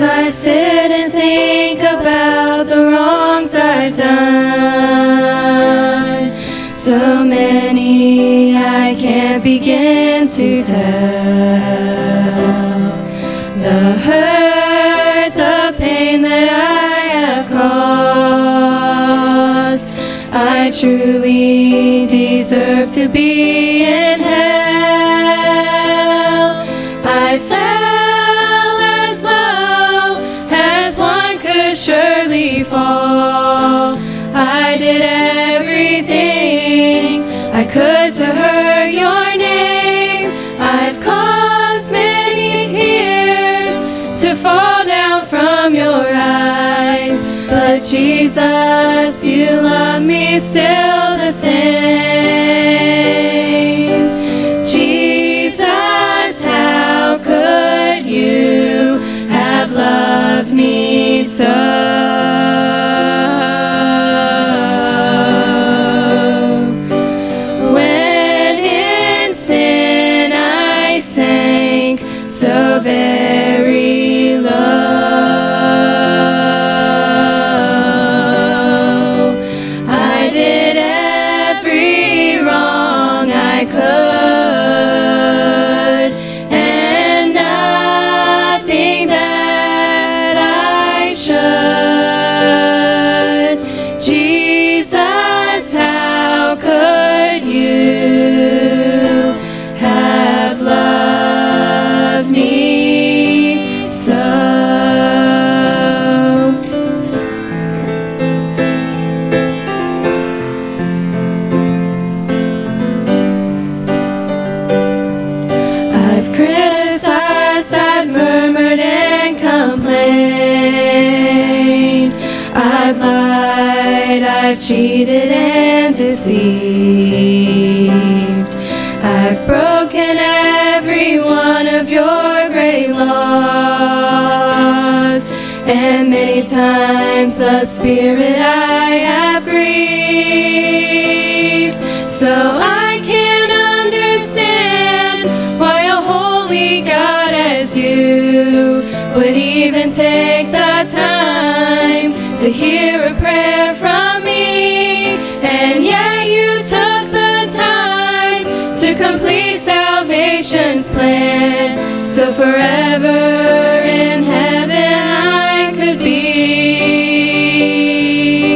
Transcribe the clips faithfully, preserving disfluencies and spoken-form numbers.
as I sit and think about the wrongs I've done, so many I can't begin to tell. The hurt, the pain that I have caused, I truly deserve to be in hell. I fell as low as one could surely fall. I did everything I could to hurt your name. I've caused many tears to fall down from your eyes, but Jesus, you love me still the same. Jesus, how could you have loved me so? So very low, I did every wrong I could, and nothing that I should. Jesus, how could you have loved me so? I've criticized, I've murmured and complained. I've lied, I've cheated and deceived. I've broken every one of your great laws, and many times the Spirit I have grieved. So I can't understand why a holy God as you would even take the time to hear a prayer from me, and yet you took the time to complete salvation's plan, so forever in heaven I could be.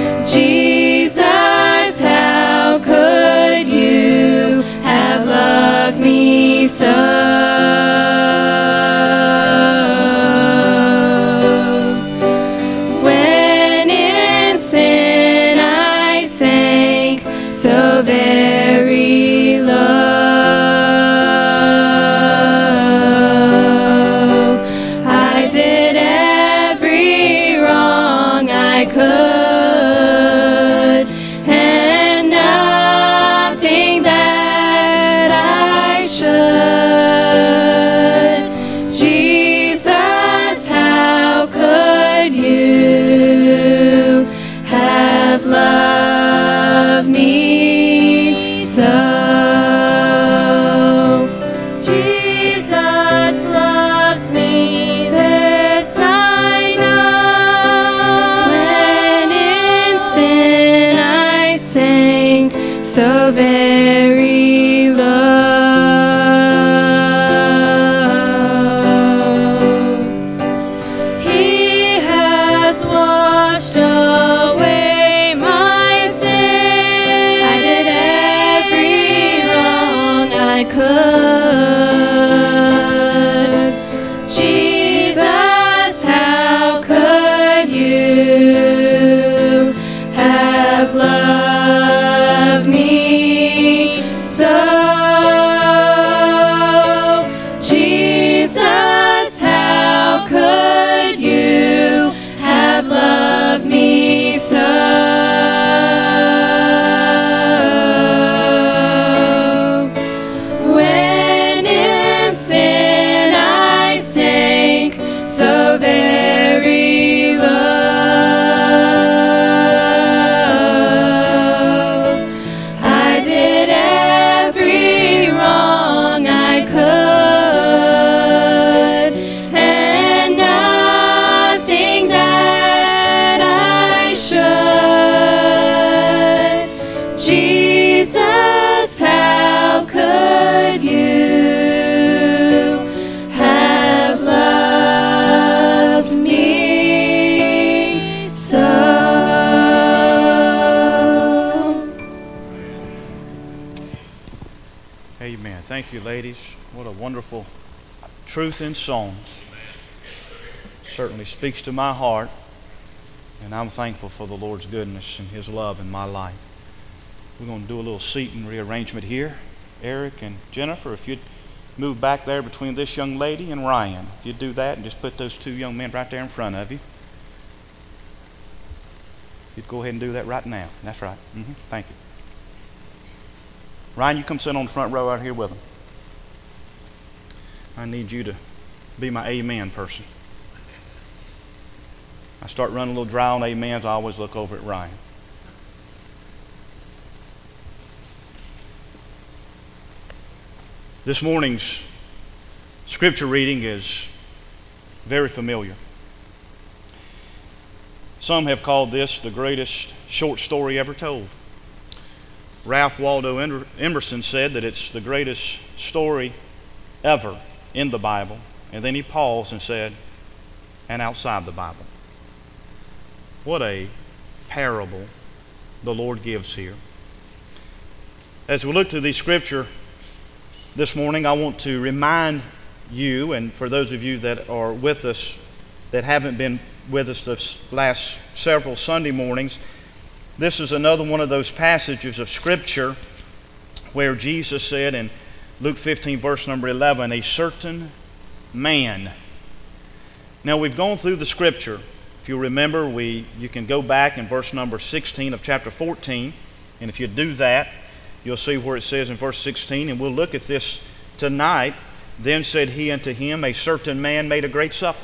Jesus, how could you have loved me so? When in sin I sank so very low, I did every wrong I could, and nothing that I should. Jesus, how could you have loved me so? Jesus loves me, this I know. When in sin I sank so very low, He has washed away my sin. I did every wrong I could. Jesus, how could you have loved me so? Jesus, how could you have loved Thank you, ladies. What a wonderful truth in song. Certainly speaks to my heart, and I'm thankful for the Lord's goodness and His love in my life. We're going to do a little seating rearrangement here. Eric and Jennifer, if you'd move back there between this young lady and Ryan. If you'd do that and just put those two young men right there in front of you. You'd go ahead and do that right now. That's right. Mm-hmm. Thank you. Ryan, you come sit on the front row out here with them. I need you to be my amen person. I start running a little dry on amens, I always look over at Ryan. This morning's scripture reading is very familiar. Some have called this the greatest short story ever told. Ralph Waldo Emerson said that it's the greatest story ever in the Bible. And then he paused and said, and outside the Bible. What a parable the Lord gives here. As we look to the scripture this morning, I want to remind you, and for those of you that are with us that haven't been with us the last several Sunday mornings, this is another one of those passages of Scripture where Jesus said in Luke fifteen, verse number eleven, a certain man. Now we've gone through the Scripture. If you remember, we you can go back in verse number sixteen of chapter fourteen, and if you do that, you'll see where it says in verse sixteen, and we'll look at this tonight. Then said he unto him, a certain man made a great supper.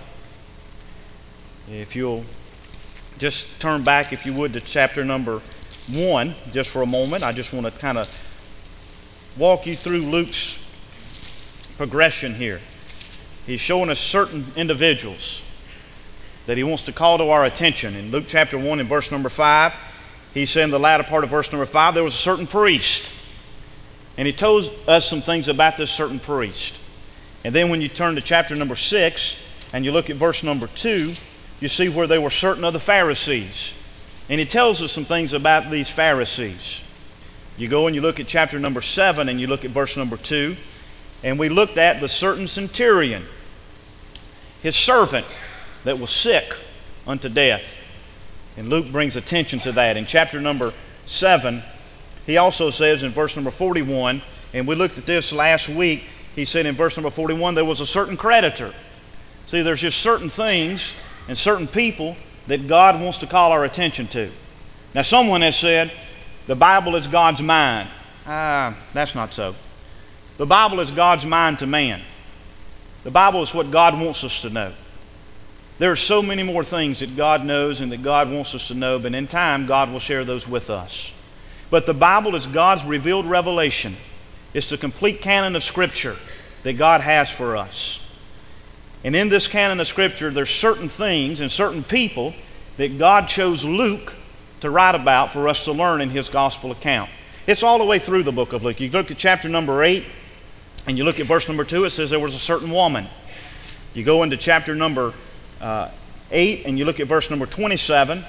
If you'll just turn back, if you would, to chapter number one, just for a moment. I just want to kind of walk you through Luke's progression here. He's showing us certain individuals that he wants to call to our attention. In Luke chapter one and verse number five, he said in the latter part of verse number five, there was a certain priest. And he told us some things about this certain priest. And then when you turn to chapter number six, and you look at verse number two, you see where there were certain other Pharisees. And he tells us some things about these Pharisees. You go and you look at chapter number seven, and you look at verse number two, and we looked at the certain centurion, his servant that was sick unto death. And Luke brings attention to that. In chapter number seven, he also says in verse number forty-one, and we looked at this last week, he said in verse number forty-one, there was a certain creditor. See, there's just certain things and certain people that God wants to call our attention to. Now, someone has said, the Bible is God's mind. Ah, that's not so. The Bible is God's mind to man. The Bible is what God wants us to know. There are so many more things that God knows and that God wants us to know, but in time, God will share those with us. But the Bible is God's revealed revelation. It's the complete canon of Scripture that God has for us. And in this canon of Scripture, there's certain things and certain people that God chose Luke to write about for us to learn in his gospel account. It's all the way through the book of Luke. You look at chapter number eight, and you look at verse number two, it says there was a certain woman. You go into chapter number uh, eight, and you look at verse number twenty-seven,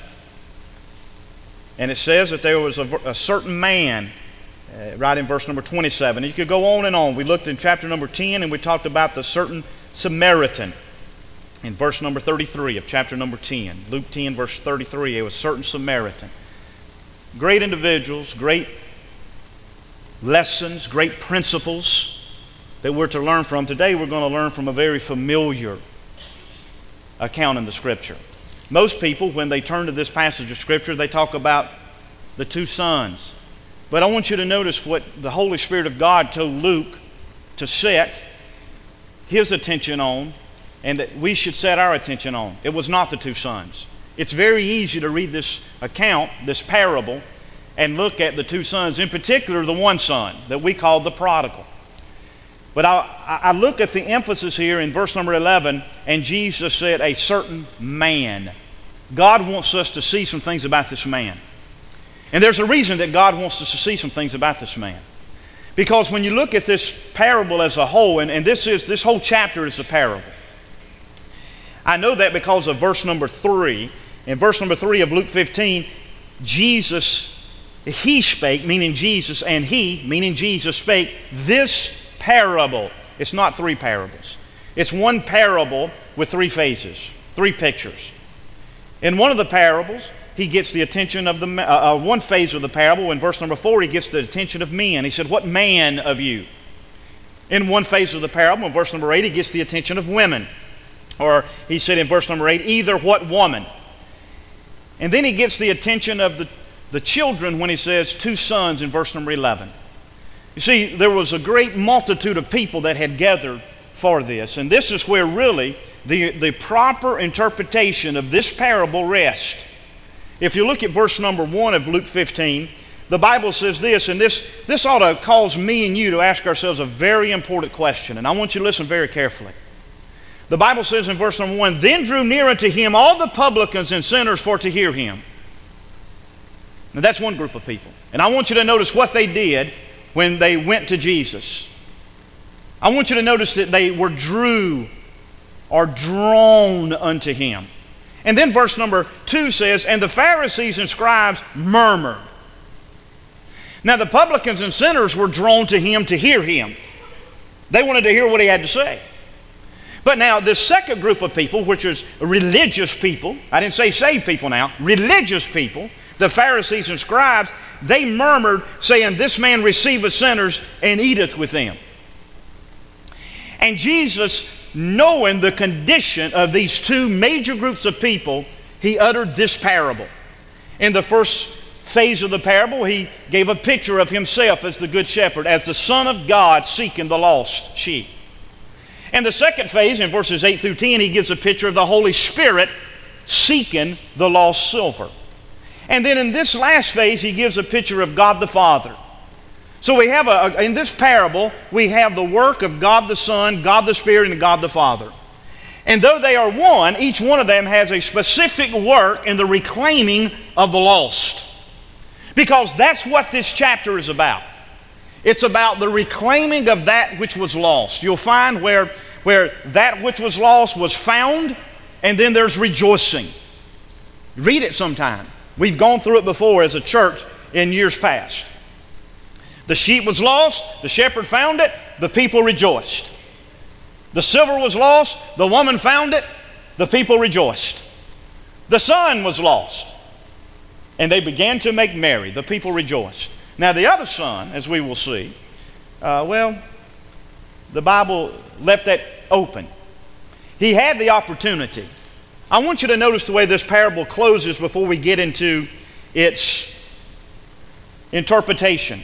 and it says that there was a, a certain man, uh, right in verse number twenty-seven. And you could go on and on. We looked in chapter number ten, and we talked about the certain Samaritan in verse number thirty-three of chapter number ten. Luke ten, verse thirty-three, it was a certain Samaritan. Great individuals, great lessons, great principles that we're to learn from. Today we're going to learn from a very familiar account in the Scripture. Most people, when they turn to this passage of Scripture, they talk about the two sons. But I want you to notice what the Holy Spirit of God told Luke to set his attention on, and that we should set our attention on. It was not the two sons. It's very easy to read this account, this parable, and look at the two sons, in particular the one son that we call the prodigal. But I, I look at the emphasis here in verse number eleven, and Jesus said, a certain man. God wants us to see some things about this man. And there's a reason that God wants us to see some things about this man. Because when you look at this parable as a whole, and, and this is this whole chapter is a parable. I know that because of verse number three. In verse number three of Luke fifteen, Jesus, he spake, meaning Jesus, and he, meaning Jesus, spake this parable. It's not three parables. It's one parable with three phases, three pictures. In one of the parables, he gets the attention of the, uh, uh, one phase of the parable. In verse number four, he gets the attention of men. He said, what man of you? In one phase of the parable, in verse number eight, he gets the attention of women. Or he said in verse number eight, either what woman? And then he gets the attention of the, the children when he says two sons in verse number eleven. You see, there was a great multitude of people that had gathered for this. And this is where really the, the proper interpretation of this parable rests. If you look at verse number one of Luke fifteen, the Bible says this, and this, this ought to cause me and you to ask ourselves a very important question. And I want you to listen very carefully. The Bible says in verse number one, then drew near unto him all the publicans and sinners for to hear him. Now that's one group of people. And I want you to notice what they did when they went to Jesus. I want you to notice that they were drew or drawn unto him. And then verse number two says, and the Pharisees and scribes murmured. Now the publicans and sinners were drawn to him to hear him. They wanted to hear what he had to say. But now this second group of people, which is religious people, I didn't say saved people now, religious people, the Pharisees and scribes, they murmured, saying, this man receiveth sinners and eateth with them. And Jesus, knowing the condition of these two major groups of people, he uttered this parable. In the first phase of the parable, he gave a picture of himself as the good shepherd, as the Son of God seeking the lost sheep. In the second phase, in verses eight through ten, he gives a picture of the Holy Spirit seeking the lost silver. And then in this last phase, he gives a picture of God the Father. So we have, a, in this parable, we have the work of God the Son, God the Spirit, and God the Father. And though they are one, each one of them has a specific work in the reclaiming of the lost. Because that's what this chapter is about. It's about the reclaiming of that which was lost. You'll find where, where that which was lost was found, and then there's rejoicing. Read it sometime. We've gone through it before as a church in years past. The sheep was lost, the shepherd found it, the people rejoiced. The silver was lost, the woman found it, the people rejoiced. The son was lost, and they began to make merry. The people rejoiced. Now the other son, as we will see, uh, well, the Bible left that open. He had the opportunity. I want you to notice the way this parable closes before we get into its interpretation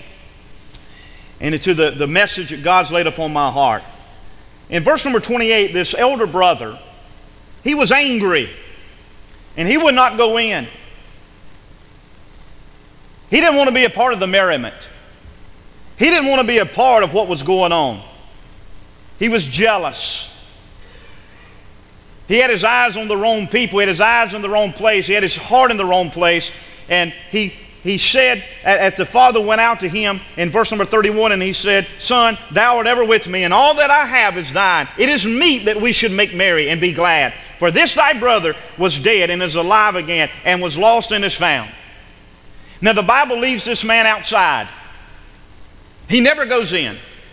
and into the, the message that God's laid upon my heart. In verse number twenty-eight, this elder brother, he was angry and he would not go in. He didn't want to be a part of the merriment. He didn't want to be a part of what was going on. He was jealous. He had his eyes on the wrong people. He had his eyes in the wrong place. He had his heart in the wrong place. And he, he said, as the father went out to him in verse number thirty-one, and he said, Son, thou art ever with me, and all that I have is thine. It is meet that we should make merry and be glad. For this thy brother was dead and is alive again, and was lost and is found. Now the Bible leaves this man outside. He never goes in.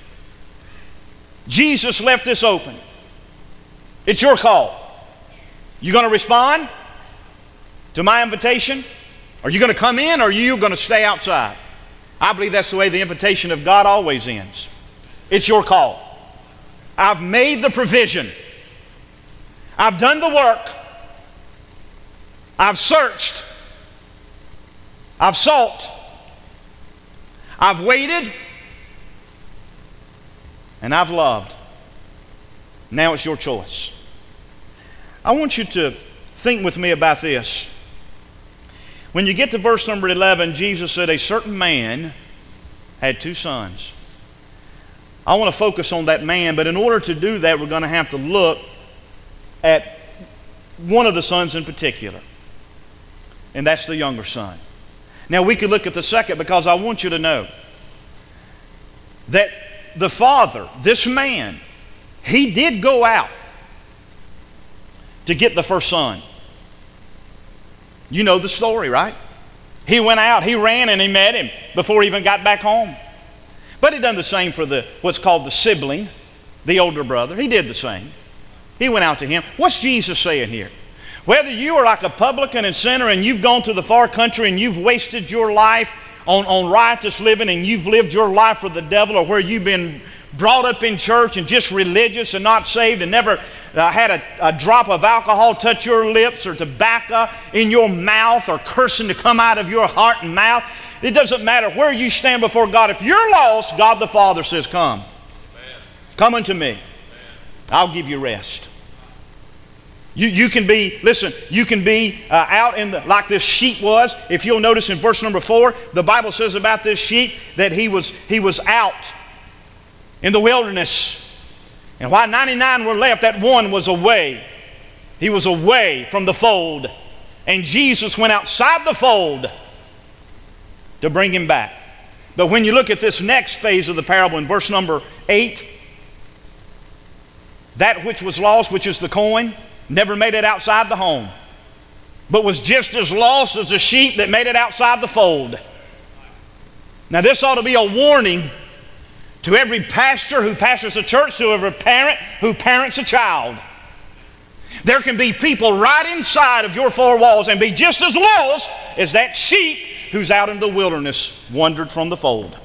Jesus left this open. It's your call. You going to respond to my invitation? Are you going to come in, or are you going to stay outside? I believe that's the way the invitation of God always ends. It's your call. I've made the provision. I've done the work. I've searched. I've sought. I've waited. And I've loved. Now it's your choice. I want you to think with me about this. When you get to verse number eleven, Jesus said, a certain man had two sons. I want to focus on that man, but in order to do that, we're going to have to look at one of the sons in particular. And that's the younger son. Now we could look at the second, because I want you to know that the father, this man, he did go out to get the first son. You know the story, right? He went out, he ran, and he met him before he even got back home. But he done the same for the what's called the sibling, the older brother. He did the same. He went out to him. What's Jesus saying here? Whether you are like a publican and sinner and you've gone to the far country and you've wasted your life on, on riotous living and you've lived your life for the devil, or where you've been brought up in church and just religious and not saved and never uh, had a, a drop of alcohol touch your lips or tobacco in your mouth or cursing to come out of your heart and mouth. It doesn't matter where you stand before God. If you're lost, God the Father says, come. Amen. Come unto me. Amen. I'll give you rest. You, you can be, listen, you can be uh, out in the, like this sheep was. If you'll notice in verse number four, the Bible says about this sheep that he was, he was out in the wilderness. And while ninety-nine were left, that one was away. He was away from the fold. And Jesus went outside the fold to bring him back. But when you look at this next phase of the parable in verse number eight, that which was lost, which is the coin, never made it outside the home, but was just as lost as a sheep that made it outside the fold. Now this ought to be a warning to every pastor who pastors a church, to every parent who parents a child. There can be people right inside of your four walls and be just as lost as that sheep who's out in the wilderness, wandered from the fold.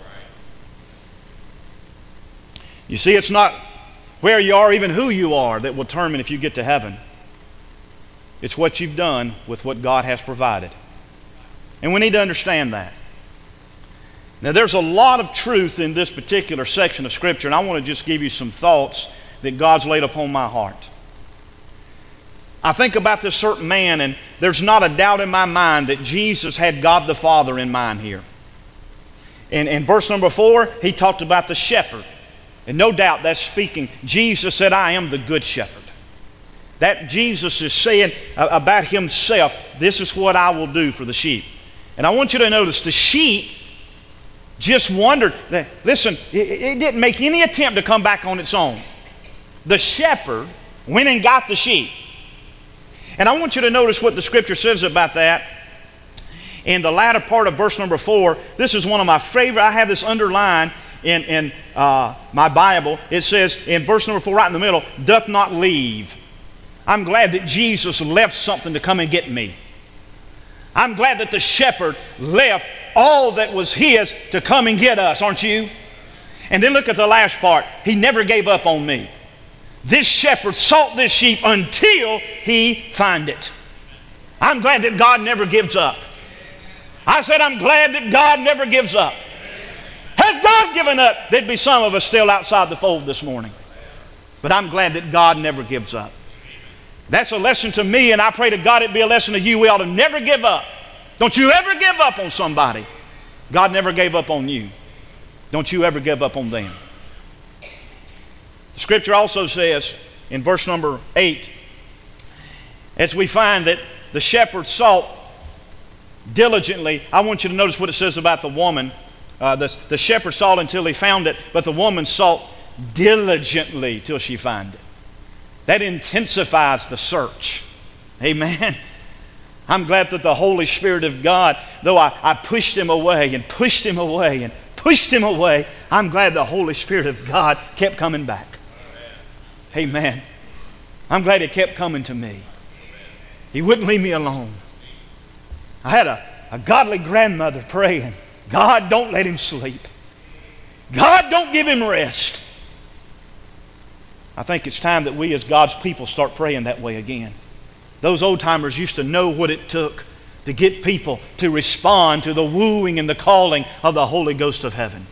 You see, it's not where you are, even who you are, that will determine if you get to heaven. It's what you've done with what God has provided. And we need to understand that. Now, there's a lot of truth in this particular section of Scripture, and I want to just give you some thoughts that God's laid upon my heart. I think about this certain man, and there's not a doubt in my mind that Jesus had God the Father in mind here. In, in verse number four, he talked about the shepherd. And no doubt that's speaking. Jesus said, I am the good shepherd. That Jesus is saying about himself, this is what I will do for the sheep. And I want you to notice the sheep just wondered. That, listen, it, it didn't make any attempt to come back on its own. The shepherd went and got the sheep. And I want you to notice what the Scripture says about that. In the latter part of verse number four, this is one of my favorite. I have this underlined in, in uh, my Bible. It says in verse number four, right in the middle, doth not leave. I'm glad that Jesus left something to come and get me. I'm glad that the shepherd left all that was his to come and get us, aren't you? And then look at the last part. He never gave up on me. This shepherd sought this sheep until he find it. I'm glad that God never gives up. I said I'm glad that God never gives up. Had God given up, there'd be some of us still outside the fold this morning. But I'm glad that God never gives up. That's a lesson to me, and I pray to God it'd be a lesson to you. We ought to never give up. Don't you ever give up on somebody. God never gave up on you. Don't you ever give up on them. The Scripture also says in verse number eight, as we find that the shepherd sought diligently, I want you to notice what it says about the woman. Uh, the, the shepherd sought until he found it, but the woman sought diligently till she found it. That intensifies the search. Amen. I'm glad that the Holy Spirit of God, though I, I pushed him away and pushed him away and pushed him away, I'm glad the Holy Spirit of God kept coming back. Amen. Amen. I'm glad he kept coming to me. Amen. He wouldn't leave me alone. I had a, a godly grandmother praying, God, don't let him sleep. God, don't give him rest. I think it's time that we as God's people start praying that way again. Those old timers used to know what it took to get people to respond to the wooing and the calling of the Holy Ghost of heaven.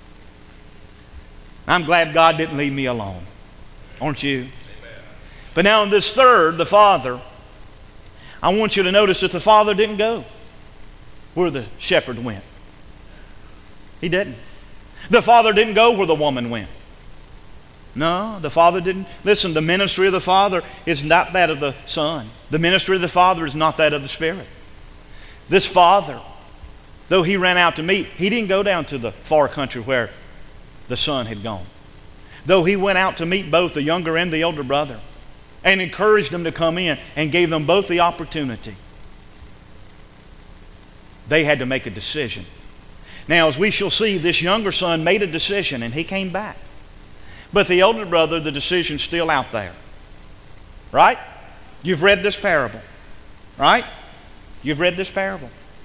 I'm glad God didn't leave me alone. Aren't you? Amen. But now in this third, the Father, I want you to notice that the Father didn't go where the shepherd went. He didn't. The Father didn't go where the woman went. No, the Father didn't. Listen, the ministry of the Father is not that of the Son. The ministry of the Father is not that of the Spirit. This Father, though he ran out to meet, he didn't go down to the far country where the Son had gone. Though he went out to meet both the younger and the older brother and encouraged them to come in and gave them both the opportunity, they had to make a decision. Now, as we shall see, this younger son made a decision and he came back. But the older brother, the decision's still out there. Right? You've read this parable. Right? You've read this parable.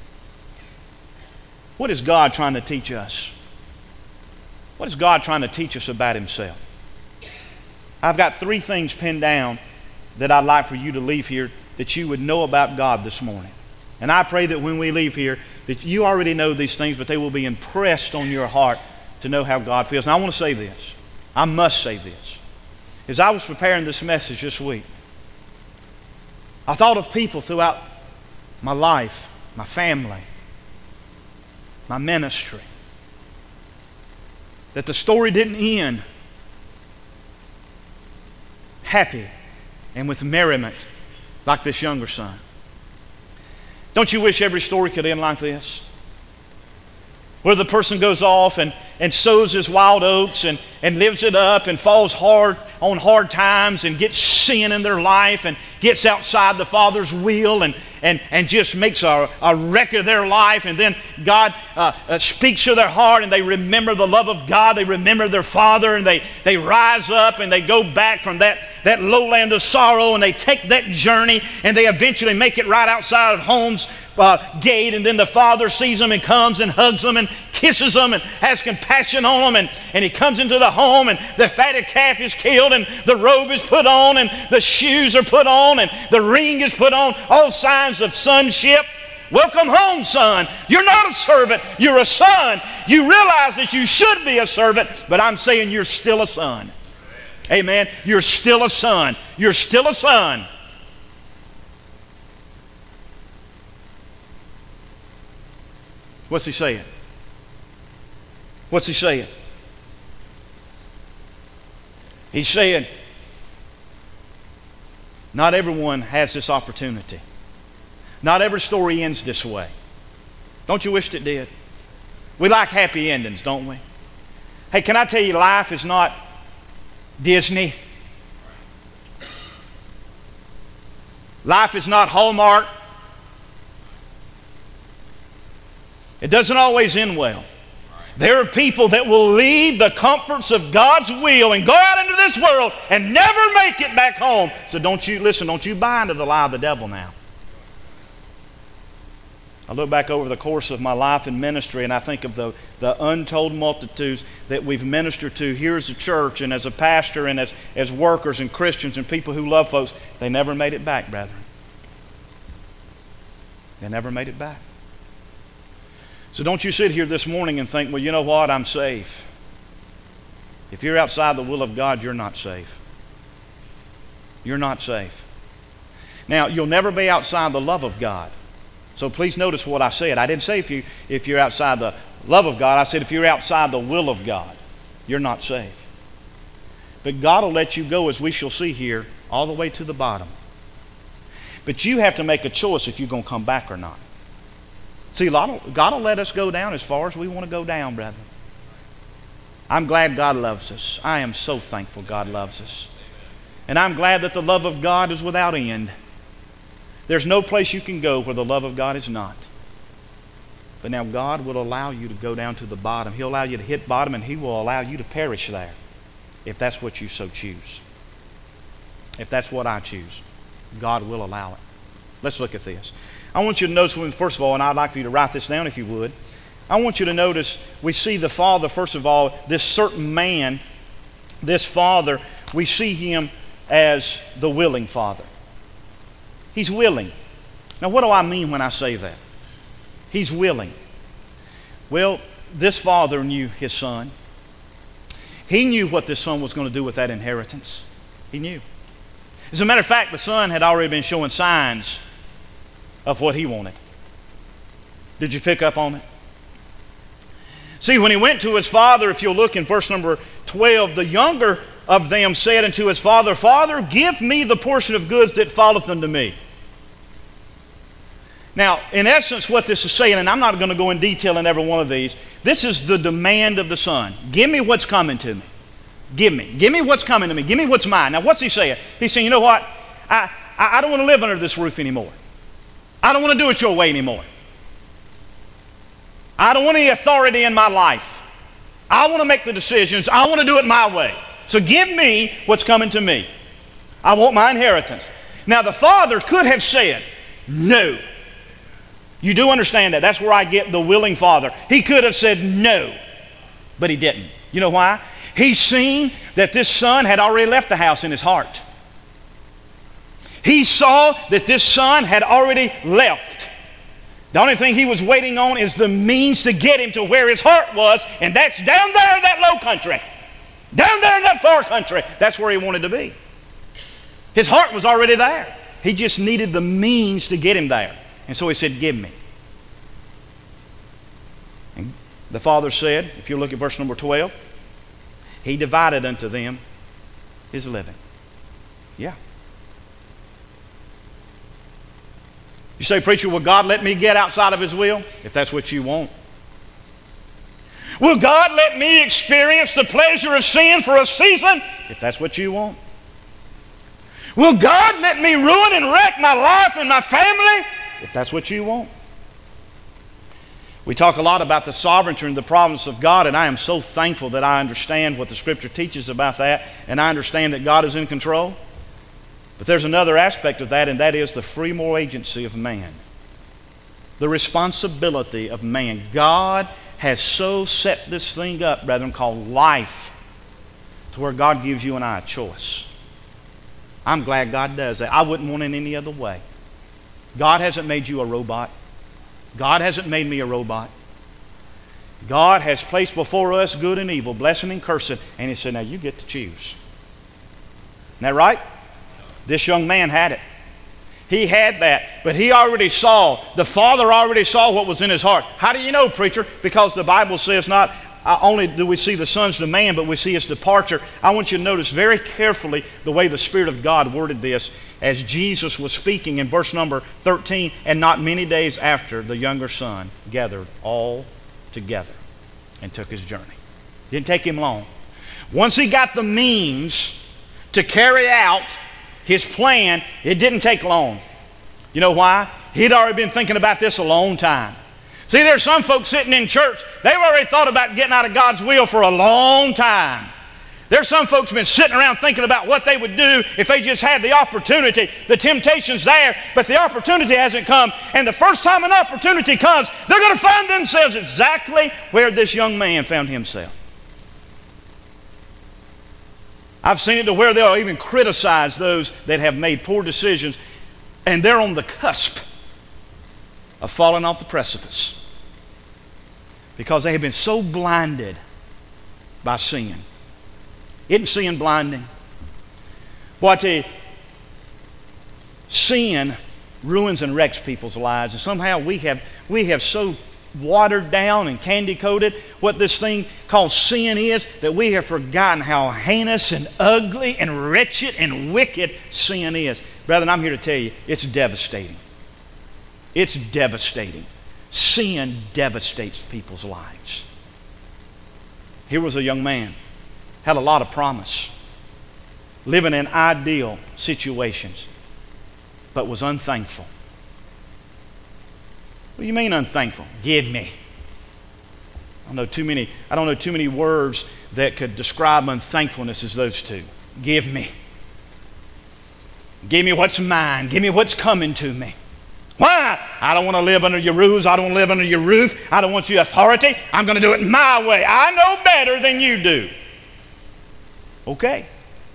What is God trying to teach us? What is God trying to teach us about Himself? I've got three things pinned down that I'd like for you to leave here that you would know about God this morning. And I pray that when we leave here, that you already know these things, but they will be impressed on your heart to know how God feels. And I want to say this. I must say this. As I was preparing this message this week, I thought of people throughout my life, my family, my ministry, that the story didn't end happy and with merriment like this younger son. Don't you wish every story could end like this? Where the person goes off and, and sows his wild oats and, and lives it up and falls hard on hard times and gets sin in their life and gets outside the Father's will and, and, and just makes a, a wreck of their life, and then God uh, uh, speaks to their heart and they remember the love of God, they remember their Father, and they, they rise up and they go back from that, that lowland of sorrow and they take that journey and they eventually make it right outside of home's Uh, gate, and then the Father sees them and comes and hugs them and kisses them and has compassion on them, and, and He comes into the home and the fatted calf is killed and the robe is put on and the shoes are put on and the ring is put on, all signs of sonship. Welcome home, son. You're not a servant, you're a son. You realize that you should be a servant, but I'm saying you're still a son. Amen. You're still a son. You're still a son. What's he saying? What's he saying? He's saying, not everyone has this opportunity. Not every story ends this way. Don't you wish it did? We like happy endings, don't we? Hey, can I tell you, life is not Disney. Life is not Hallmark. It doesn't always end well. There are people that will leave the comforts of God's will and go out into this world and never make it back home. So don't you, listen, don't you buy into the lie of the devil now. I look back over the course of my life in ministry and I think of the, the untold multitudes that we've ministered to here as a church and as a pastor and as, as workers and Christians and people who love folks. They never made it back, brethren. They never made it back. So don't you sit here this morning and think, well, you know what, I'm safe. If you're outside the will of God, you're not safe. You're not safe. Now, you'll never be outside the love of God. So please notice what I said. I didn't say if, you, if you're outside the love of God. I said if you're outside the will of God, you're not safe. But God will let you go, as we shall see here, all the way to the bottom. But you have to make a choice if you're going to come back or not. See, God will let us go down as far as we want to go down, brethren. I'm glad God loves us. I am so thankful God loves us. And I'm glad that the love of God is without end. There's no place you can go where the love of God is not. But now God will allow you to go down to the bottom. He'll allow you to hit bottom, and He will allow you to perish there if that's what you so choose. If that's what I choose, God will allow it. Let's look at this. I want you to notice, first of all, and I'd like for you to write this down if you would. I want you to notice, we see the father, first of all, this certain man, this father, we see him as the willing father. He's willing. Now, what do I mean when I say that? He's willing. Well, this father knew his son. He knew what this son was going to do with that inheritance. He knew. As a matter of fact, the son had already been showing signs of what he wanted. Did you pick up on it? See, when he went to his father, if you'll look in verse number twelve, the younger of them said unto his father, Father, give me the portion of goods that falleth unto me. Now, in essence, what this is saying, and I'm not going to go in detail in every one of these, this is the demand of the son. Give me what's coming to me. Give me. Give me what's coming to me. Give me what's mine. Now, what's he saying? He's saying, you know what? I, I, I don't want to live under this roof anymore. I don't want to do it your way anymore. I don't want any authority in my life. I want to make the decisions. I want to do it my way. So give me what's coming to me. I want my inheritance. Now the father could have said, no. You do understand that. That's where I get the willing father. He could have said no, but he didn't. You know why? He's seen that this son had already left the house in his heart. He saw that this son had already left. The only thing he was waiting on is the means to get him to where his heart was, and that's down there in that low country. Down there in that far country. That's where he wanted to be. His heart was already there. He just needed the means to get him there. And so he said, give me. And the father said, if you look at verse number twelve, he divided unto them his living. Yeah. You say, preacher, will God let me get outside of his will? If that's what you want. Will God let me experience the pleasure of sin for a season? If that's what you want. Will God let me ruin and wreck my life and my family? If that's what you want. We talk a lot about the sovereignty and the providence of God, and I am so thankful that I understand what the Scripture teaches about that, and I understand that God is in control. But there's another aspect of that, and that is the free moral agency of man. The responsibility of man. God has so set this thing up, brethren, called life, to where God gives you and I a choice. I'm glad God does that. I wouldn't want it any other way. God hasn't made you a robot. God hasn't made me a robot. God has placed before us good and evil, blessing and cursing, and He said, now you get to choose. Isn't that right? This young man had it. He had that, but he already saw, the father already saw what was in his heart. How do you know, preacher? Because the Bible says not uh, only do we see the son's demand, but we see his departure. I want you to notice very carefully the way the Spirit of God worded this as Jesus was speaking in verse number thirteen, and not many days after, the younger son gathered all together and took his journey. Didn't take him long. Once he got the means to carry out his plan, it didn't take long. You know why? He'd already been thinking about this a long time. See, there's some folks sitting in church, they've already thought about getting out of God's will for a long time. There's some folks been sitting around thinking about what they would do if they just had the opportunity. The temptation's there, but the opportunity hasn't come. And the first time an opportunity comes, they're going to find themselves exactly where this young man found himself. I've seen it to where they'll even criticize those that have made poor decisions, and they're on the cusp of falling off the precipice because they have been so blinded by sin. Isn't sin blinding? Boy, I tell you, sin ruins and wrecks people's lives, and somehow we have we have so watered down and candy-coated what this thing called sin is that we have forgotten how heinous and ugly and wretched and wicked sin is. Brethren, I'm here to tell you, it's devastating. It's devastating. Sin devastates people's lives. Here was a young man, had a lot of promise, living in ideal situations, but was unthankful. What do you mean unthankful? Give me. I don't know too many, I don't know too many words that could describe unthankfulness as those two. Give me. Give me what's mine. Give me what's coming to me. Why? I don't want to live under your rules. I don't want to live under your roof. I don't want your authority. I'm going to do it my way. I know better than you do. Okay.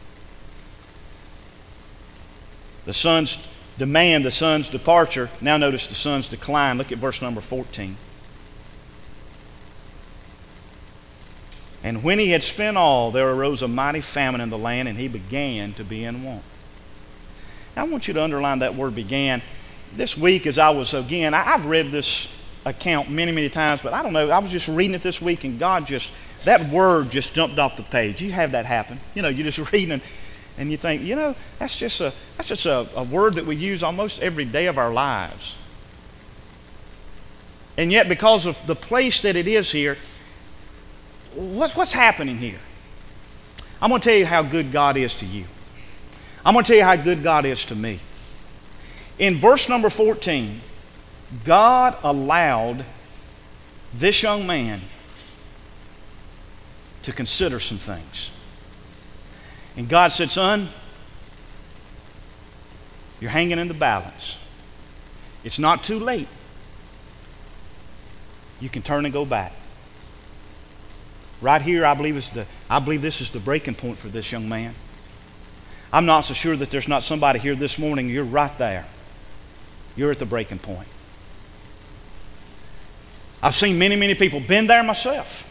The son's demand, the son's departure. Now notice the son's decline. Look at verse number fourteen. And when he had spent all, there arose a mighty famine in the land, and he began to be in want. Now, I want you to underline that word began. This week as I was, again, I've read this account many, many times, but I don't know, I was just reading it this week, and God just, that word just jumped off the page. You have that happen. You know, you're just reading and, and you think, you know, that's just a that's just a, a word that we use almost every day of our lives. And yet, because of the place that it is here, what's, what's happening here? I'm going to tell you how good God is to you. I'm going to tell you how good God is to me. In verse number fourteen, God allowed this young man to consider some things. And God said, son, you're hanging in the balance. It's not too late. You can turn and go back. Right here, I believe, is the, I believe this is the breaking point for this young man. I'm not so sure that there's not somebody here this morning. You're right there. You're at the breaking point. I've seen many, many people, been there myself.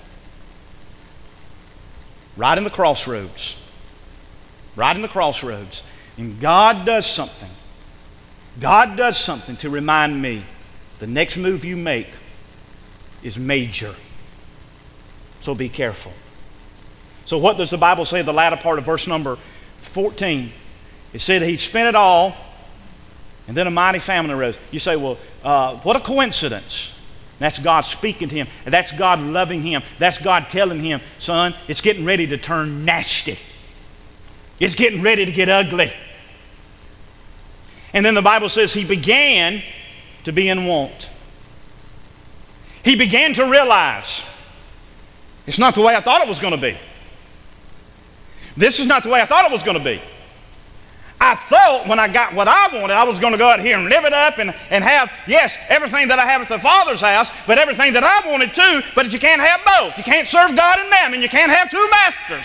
Right in the crossroads. Right in the crossroads. And God does something. God does something to remind me the next move you make is major. So be careful. So what does the Bible say in the latter part of verse number fourteen? It said he spent it all, and then a mighty famine arose. You say, well, uh, what a coincidence. That's God speaking to him. And that's God loving him. That's God telling him, son, it's getting ready to turn nasty. It's getting ready to get ugly. And then the Bible says he began to be in want. He began to realize it's not the way I thought it was going to be. This is not the way I thought it was going to be. I thought when I got what I wanted, I was going to go out here and live it up and, and have, yes, everything that I have at the Father's house, but everything that I wanted too, but you can't have both. You can't serve God and mammon. You can't have two masters.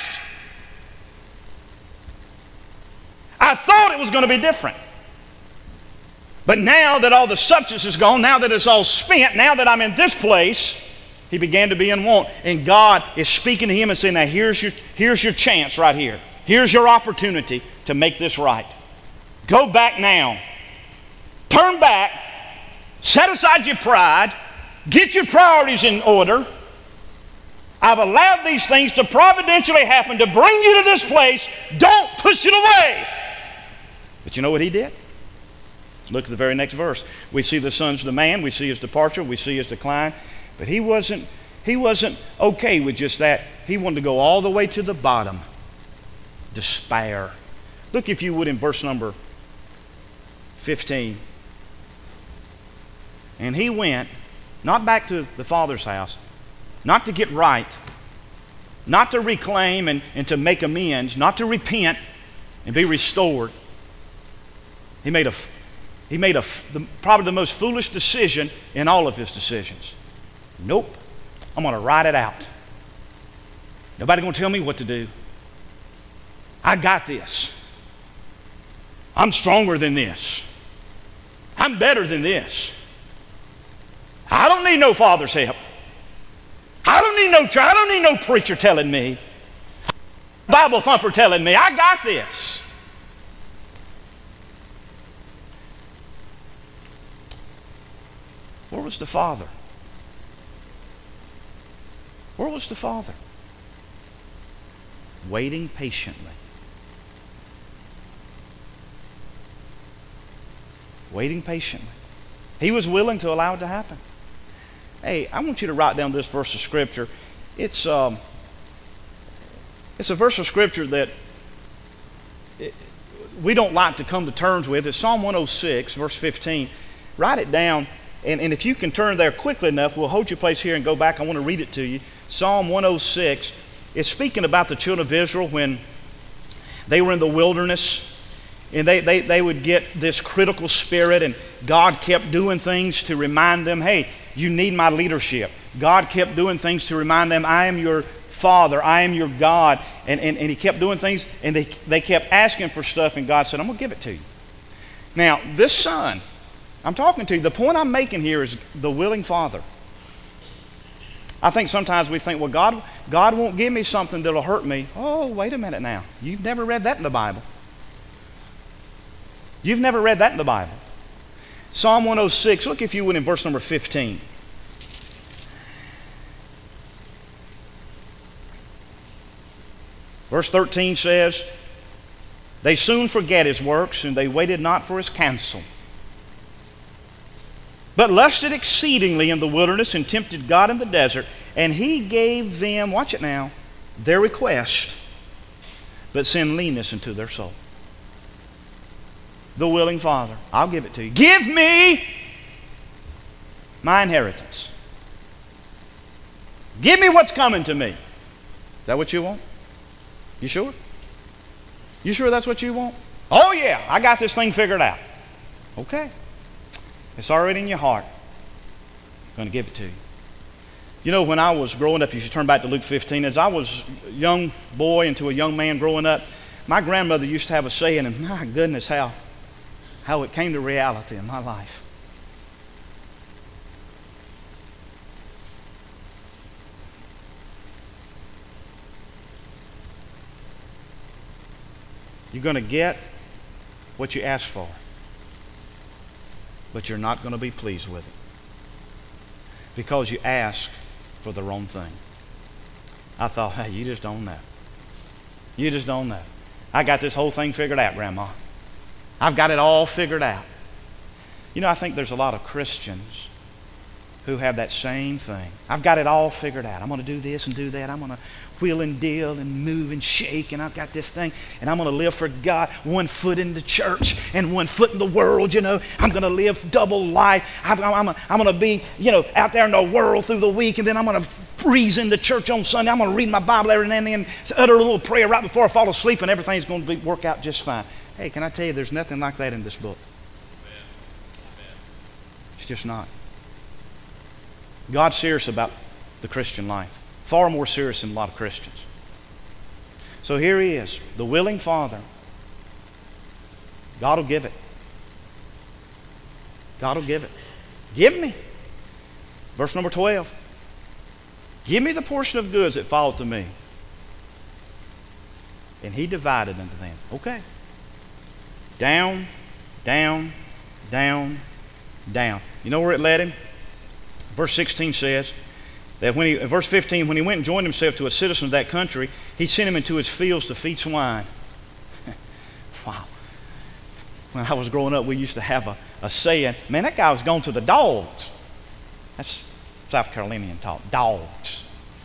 I thought it was going to be different. But now that all the substance is gone, now that it's all spent, now that I'm in this place, he began to be in want. And God is speaking to him and saying, now here's your, here's your chance right here. Here's your opportunity to make this right. Go back now. Turn back. Set aside your pride. Get your priorities in order. I've allowed these things to providentially happen to bring you to this place. Don't push it away. But you know what he did? Look at the very next verse. We see the son's demand. We see his departure. We see his decline. But he wasn't, he wasn't okay with just that. He wanted to go all the way to the bottom. Despair. Look, if you would, in verse number fifteen. And he went, not back to the Father's house, not to get right, not to reclaim and, and to make amends, not to repent and be restored. He made a He made a, the, probably the most foolish decision in all of his decisions. Nope, I'm going to ride it out. Nobody going to tell me what to do. I got this. I'm stronger than this. I'm better than this. I don't need no father's help. I don't need no church. I don't need no preacher telling me. Bible thumper telling me. I got this. Where was the Father? Where was the Father? Waiting patiently. Waiting patiently. He was willing to allow it to happen. Hey, I want you to write down this verse of Scripture. It's um, it's a verse of Scripture that it, we don't like to come to terms with. It's Psalm one oh six, verse fifteen. Write it down. And, and if you can turn there quickly enough, we'll hold your place here and go back. I want to read it to you. Psalm one oh six. It's speaking about the children of Israel when they were in the wilderness. And they, they, they would get this critical spirit, and God kept doing things to remind them, hey, you need my leadership. God kept doing things to remind them, I am your Father, I am your God. And, and, and he kept doing things, and they, they kept asking for stuff, and God said, I'm going to give it to you. Now, this son, I'm talking to you, the point I'm making here is the willing Father. I think sometimes we think, well, God, God won't give me something that'll hurt me. Oh, wait a minute now. You've never read that in the Bible. You've never read that in the Bible. Psalm one oh six, look if you would in verse number fifteen. Verse thirteen says, they soon forget his works, and they waited not for his counsel, but lusted exceedingly in the wilderness and tempted God in the desert. And he gave them, watch it now, their request, but send leanness into their soul. The willing Father, I'll give it to you. Give me my inheritance. Give me what's coming to me. Is that what you want? You sure? You sure that's what you want? Oh yeah, I got this thing figured out. Okay. It's already in your heart. I'm going to give it to you. You know, when I was growing up, you should turn back to Luke fifteen. As I was a young boy into a young man growing up, my grandmother used to have a saying, and my goodness, how, how it came to reality in my life. You're going to get what you ask for, but you're not going to be pleased with it because you ask for the wrong thing. I thought, hey, you just don't know. You just don't know. I got this whole thing figured out, Grandma. I've got it all figured out. You know, I think there's a lot of Christians who have that same thing. I've got it all figured out. I'm going to do this and do that. I'm going to wheel and deal and move and shake, and I've got this thing, and I'm going to live for God, one foot in the church and one foot in the world, you know. I'm going to live double life. I'm, I'm, I'm going to be, you know, out there in the world through the week, and then I'm going to freeze in the church on Sunday. I'm going to read my Bible every now and then, utter a little prayer right before I fall asleep, and everything's going to be, work out just fine. Hey, can I tell you, there's nothing like that in this book. It's just not. God's serious about the Christian life. Far more serious than a lot of Christians. So here he is, the willing Father. God will give it. God will give it. Give me. Verse number twelve. Give me the portion of goods that fall to me. And he divided unto them. Okay. Down, down, down, down. You know where it led him? Verse sixteen says that when he, verse fifteen, when he went and joined himself to a citizen of that country, he sent him into his fields to feed swine. Wow. When I was growing up, we used to have a, a saying, man, that guy was going to the dogs. That's South Carolinian talk, dogs.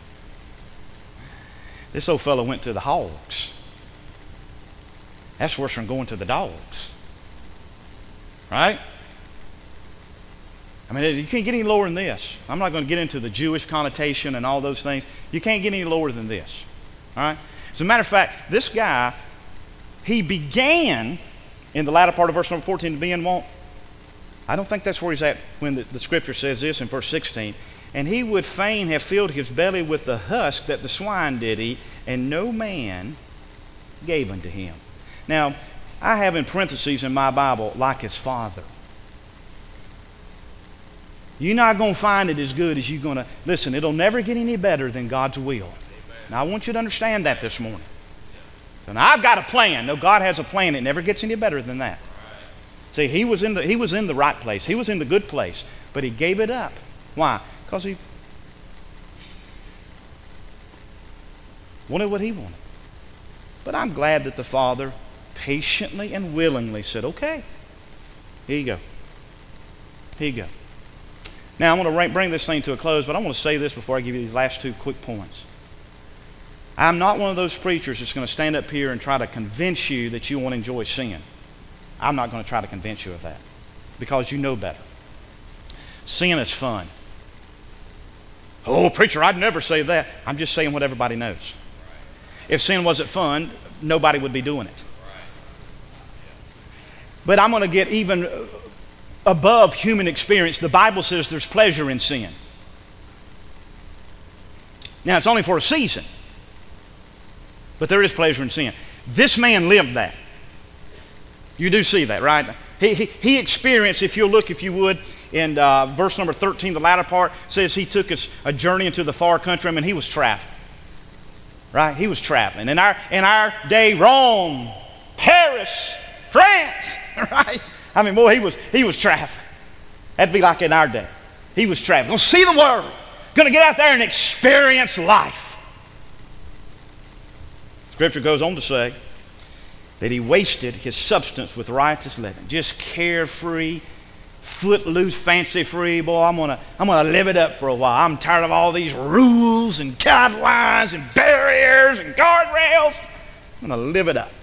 This old fellow went to the hogs. That's worse than going to the dogs. Right? I mean, you can't get any lower than this. I'm not going to get into the Jewish connotation and all those things. You can't get any lower than this. All right? As a matter of fact, this guy, he began in the latter part of verse number fourteen to be in want. I don't think that's where he's at when the, the scripture says this in verse sixteen. And he would fain have filled his belly with the husk that the swine did eat, and no man gave unto him. Now, I have in parentheses in my Bible, like his father. You're not going to find it as good as you're going to... Listen, it'll never get any better than God's will. Amen. Now, I want you to understand that this morning. So now, I've got a plan. No, God has a plan. It never gets any better than that. Right. See, he was, in the, he was in the right place. He was in the good place. But he gave it up. Why? Because he wanted what he wanted. But I'm glad that the Father patiently and willingly said, okay, here you go. Here you go. Now, I'm going to bring this thing to a close, but I want to say this before I give you these last two quick points. I'm not one of those preachers that's going to stand up here and try to convince you that you want to enjoy sin. I'm not going to try to convince you of that because you know better. Sin is fun. Oh, preacher, I'd never say that. I'm just saying what everybody knows. If sin wasn't fun, nobody would be doing it. But I'm going to get even above human experience. The Bible says there's pleasure in sin. Now, it's only for a season, but there is pleasure in sin. This man lived that. You do see that, right? He, he, he experienced, if you'll look, if you would, in uh, verse number thirteen, the latter part says he took his, a journey into the far country. I mean, he was traveling. Right? He was traveling. In our, in our day, Rome, Paris, France, right? I mean, boy, he was, he was traveling. That'd be like in our day. He was traveling. Going to see the world. Going to get out there and experience life. Scripture goes on to say that he wasted his substance with riotous living. Just carefree, footloose, fancy-free. Boy, I'm going to I'm gonna live it up for a while. I'm tired of all these rules and guidelines and barriers and guardrails. I'm going to live it up.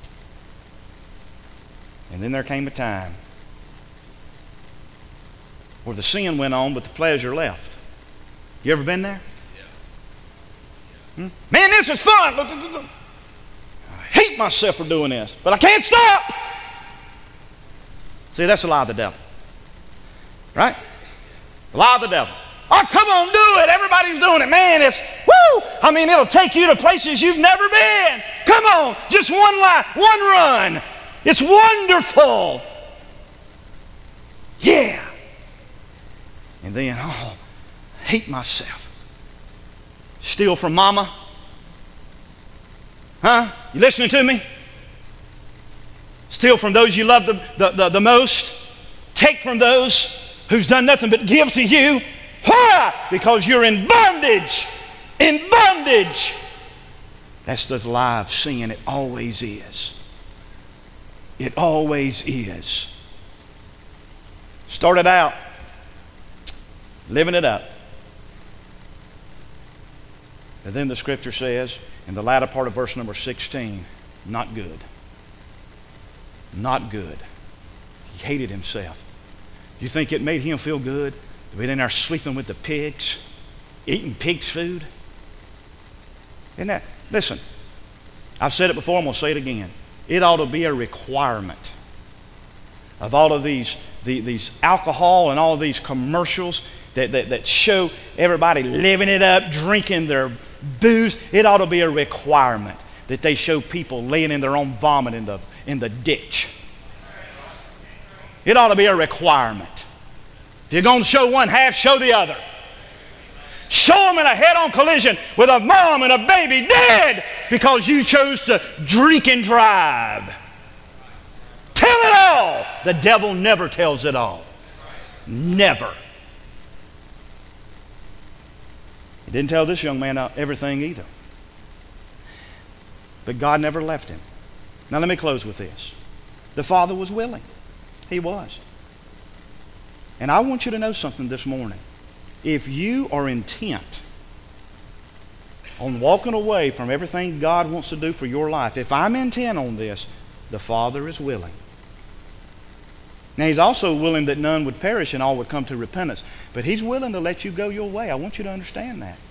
And then there came a time where the sin went on but the pleasure left. You ever been there? Hmm? Man, this is fun. I hate myself for doing this, but I can't stop. See, that's the lie of the devil. Right? The lie of the devil. Oh, come on, do it. Everybody's doing it. Man, it's, woo! I mean, it'll take you to places you've never been. Come on, just one lie, one run. It's wonderful. Yeah. And then, oh, hate myself. Steal from mama. Huh? You listening to me? Steal from those you love the, the, the, the most. Take from those who's done nothing but give to you. Why? Because you're in bondage. In bondage. That's the lie of sin. It always is. It always is. Started out living it up. And then the scripture says, in the latter part of verse number sixteen, not good. Not good. He hated himself. Do you think it made him feel good to be in there sleeping with the pigs, eating pigs' food? Isn't that? Listen, I've said it before, I'm going to say it again. It ought to be a requirement of all of these, the, these alcohol and all of these commercials that, that, that show everybody living it up, drinking their booze. It ought to be a requirement that they show people laying in their own vomit in the, in the ditch. It ought to be a requirement. If you're going to show one half, show the other. Show them in a head-on collision with a mom and a baby dead because you chose to drink and drive. Tell it all. The devil never tells it all. Never. He didn't tell this young man everything either. But God never left him. Now let me close with this. The father was willing. He was. And I want you to know something this morning. If you are intent on walking away from everything God wants to do for your life, if I'm intent on this, the Father is willing. Now, He's also willing that none would perish and all would come to repentance. But He's willing to let you go your way. I want you to understand that.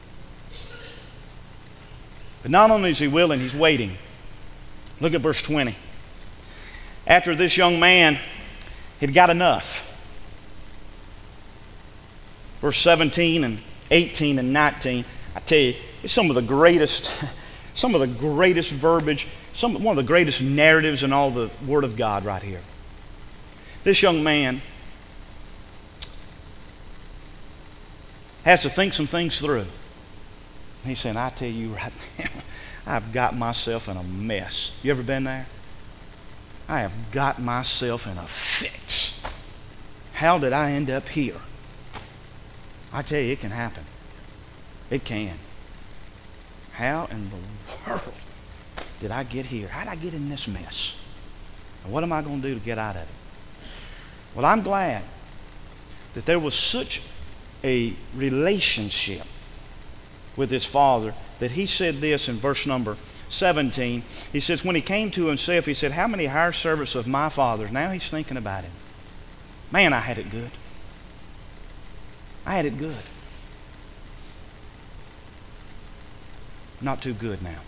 But not only is He willing, He's waiting. Look at verse twenty. After this young man had got enough, verse seventeen and eighteen and nineteen, I tell you, it's some of the greatest, some of the greatest verbiage, some, one of the greatest narratives in all the Word of God right here. This young man has to think some things through. He's saying, I tell you right now, I've got myself in a mess. You ever been there? I have got myself in a fix. How did I end up here? I tell you, it can happen. It can. How in the world did I get here? How did I get in this mess? And what am I going to do to get out of it? Well, I'm glad that there was such a relationship with his father that he said this in verse number seventeen. He says, when he came to himself, he said, how many hired servants of my father's? Now he's thinking about him. Man, I had it good. I had it good. Not too good now.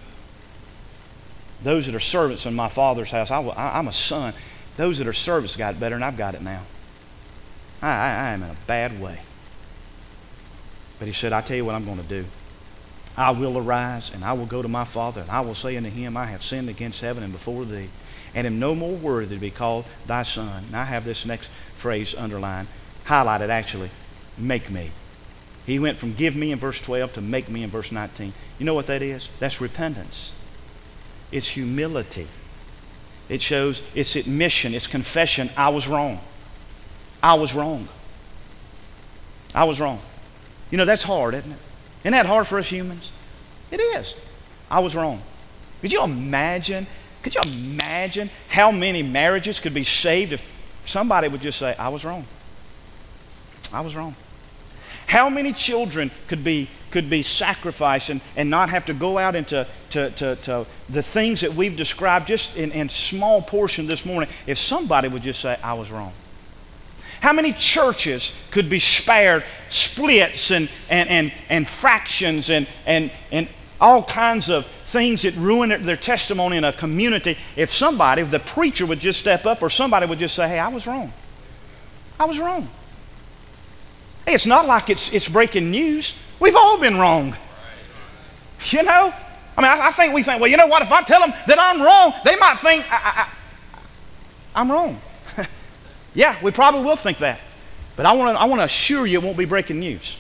Those that are servants in my father's house, I, I, I'm a son. Those that are servants got it better than I've got it now. I, I, I am in a bad way. But he said, I tell you what I'm going to do. I will arise, and I will go to my father, and I will say unto him, I have sinned against heaven and before thee, and am no more worthy to be called thy son. And I have this next phrase underlined, highlighted actually, make me. He went from give me in verse twelve to make me in verse nineteen. You know what that is? That's repentance. It's humility. It shows it's admission, it's confession. I was wrong. I was wrong. I was wrong. You know, that's hard, isn't it? Isn't that hard for us humans? It is. I was wrong. Could you imagine, could you imagine how many marriages could be saved if somebody would just say, I was wrong. I was wrong. How many children could be could be sacrificed and, and not have to go out into to, to, to the things that we've described just in, in small portion this morning if somebody would just say, I was wrong. How many churches could be spared splits and, and, and, and fractions and, and, and all kinds of things that ruin their testimony in a community if somebody, if the preacher would just step up or somebody would just say, hey, I was wrong. I was wrong. Hey, it's not like it's, it's breaking news. We've all been wrong. You know? I mean, I, I think we think, well, you know what? If I tell them that I'm wrong, they might think I, I, I, I'm wrong. Yeah, we probably will think that. But I want to I want to assure you it won't be breaking news.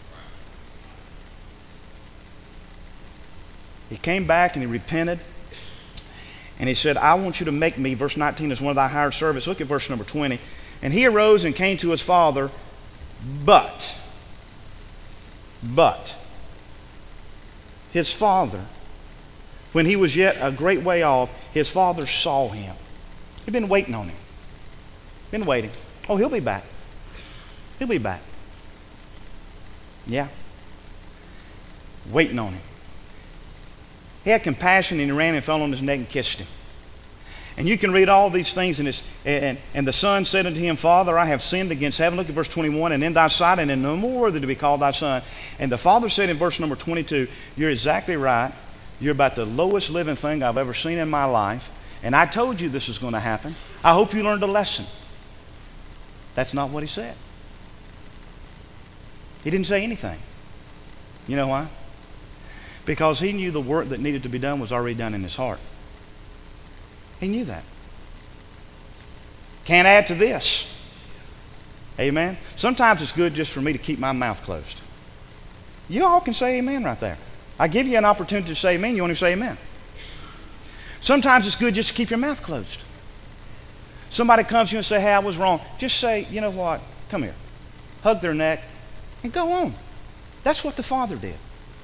He came back and he repented. And he said, I want you to make me, verse nineteen, as one of thy hired servants. Look at verse number twenty. And he arose and came to his father, but, but, his father, when he was yet a great way off, his father saw him. He'd been waiting on him. Been waiting. Oh, he'll be back. He'll be back. Yeah. Waiting on him. He had compassion and he ran and fell on his neck and kissed him. And you can read all these things in this. And, and the son said unto him, Father, I have sinned against heaven. Look at verse twenty-one. And in thy sight, and am no more worthy to be called thy son. And the father said in verse number twenty-two, you're exactly right. You're about the lowest living thing I've ever seen in my life. And I told you this was going to happen. I hope you learned a lesson. That's not what he said. He didn't say anything. You know why? Because he knew the work that needed to be done was already done in his heart. He knew that. Can't add to this. Amen? Sometimes it's good just for me to keep my mouth closed. You all can say amen right there. I give you an opportunity to say amen. You want to say amen. Sometimes it's good just to keep your mouth closed. Somebody comes to you and say, hey, I was wrong. Just say, you know what? Come here. Hug their neck and go on. That's what the Father did.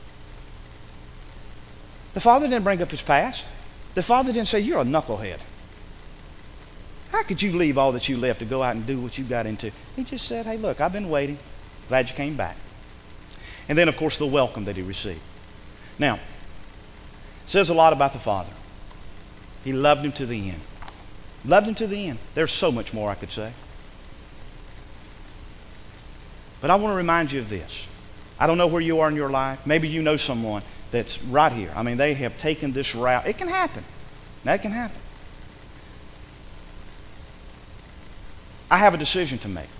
The Father didn't bring up his past. The Father didn't say, you're a knucklehead. How could you leave all that you left to go out and do what you got into? He just said, hey, look, I've been waiting. Glad you came back. And then, of course, the welcome that he received. Now, it says a lot about the Father. He loved him to the end. Loved him to the end. There's so much more I could say. But I want to remind you of this. I don't know where you are in your life. Maybe you know someone that's right here. I mean, they have taken this route. It can happen. That can happen. I have a decision to make.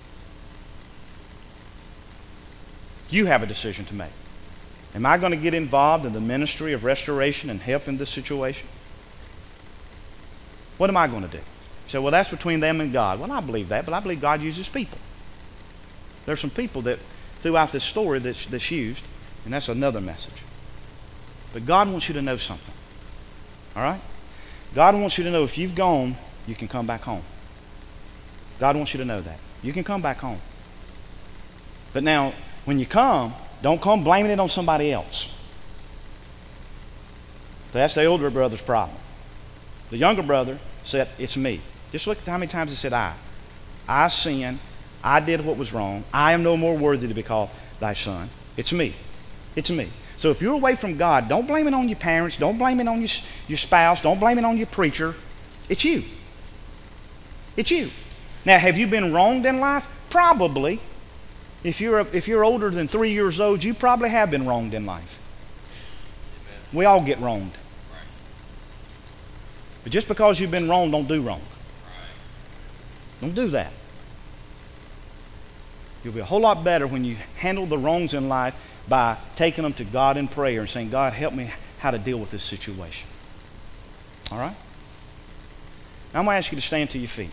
You have a decision to make. Am I going to get involved in the ministry of restoration and help in this situation? What am I going to do? You say, well, that's between them and God. Well, I believe that, but I believe God uses people. There's some people that throughout this story that's, that's used, and that's another message. But God wants you to know something. All right? God wants you to know if you've gone, you can come back home. God wants you to know that. You can come back home. But now, when you come, don't come blaming it on somebody else. That's the older brother's problem. The younger brother said, it's me. Just look at how many times he said, I. I sinned. I did what was wrong. I am no more worthy to be called thy son. It's me. It's me. So if you're away from God, don't blame it on your parents. Don't blame it on your, your spouse. Don't blame it on your preacher. It's you. It's you. Now, have you been wronged in life? Probably. If you're, a, if you're older than three years old, you probably have been wronged in life. Amen. We all get wronged. Right. But just because you've been wronged, don't do wrong. Right. Don't do that. You'll be a whole lot better when you handle the wrongs in life by taking them to God in prayer and saying, God, help me how to deal with this situation. All right? Now I'm going to ask you to stand to your feet.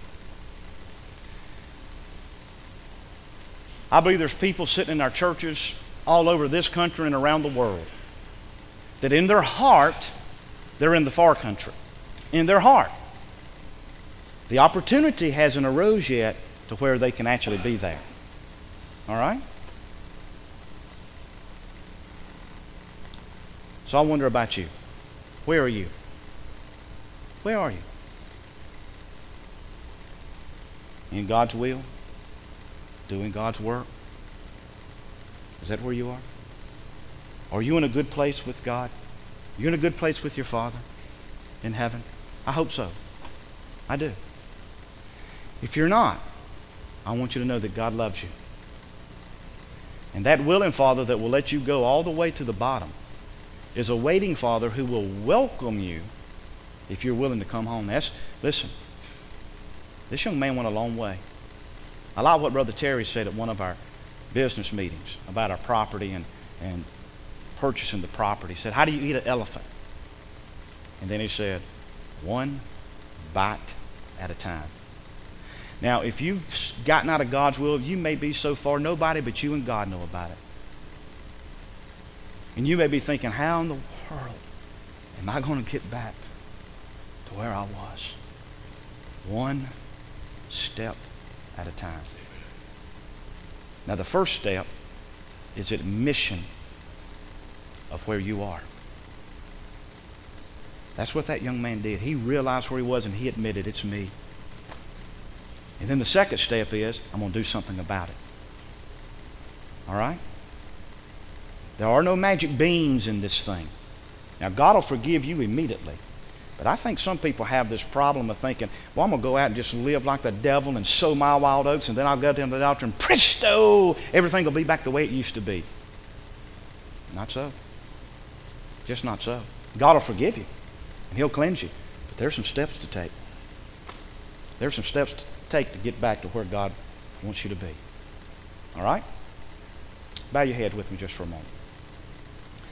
I believe there's people sitting in our churches all over this country and around the world that in their heart, they're in the far country. In their heart. The opportunity hasn't arose yet to where they can actually be there. All right? So I wonder about you. Where are you? Where are you? In God's will? Doing God's work? Is that where you are? Are you in a good place with God? You in a good place with your Father in heaven? I hope so. I do. If you're not, I want you to know that God loves you. And that willing Father that will let you go all the way to the bottom is a waiting Father who will welcome you if you're willing to come home. That's, listen, this young man went a long way. I like what Brother Terry said at one of our business meetings about our property and, and purchasing the property. He said, how do you eat an elephant? And then he said, one bite at a time. Now, if you've gotten out of God's will, you may be so far, nobody but you and God know about it. And you may be thinking, how in the world am I going to get back to where I was? One step at a time. Now, the first step is admission of where you are. That's what that young man did. He realized where he was and he admitted, it's me. And then the second step is, I'm going to do something about it. All right? There are no magic beans in this thing. Now, God will forgive you immediately. But I think some people have this problem of thinking, well, I'm going to go out and just live like the devil and sow my wild oats, and then I'll go down to the altar and presto, everything will be back the way it used to be. Not so. Just not so. God will forgive you, and He'll cleanse you. But there's some steps to take. There's some steps to take to get back to where God wants you to be. All right? Bow your head with me just for a moment.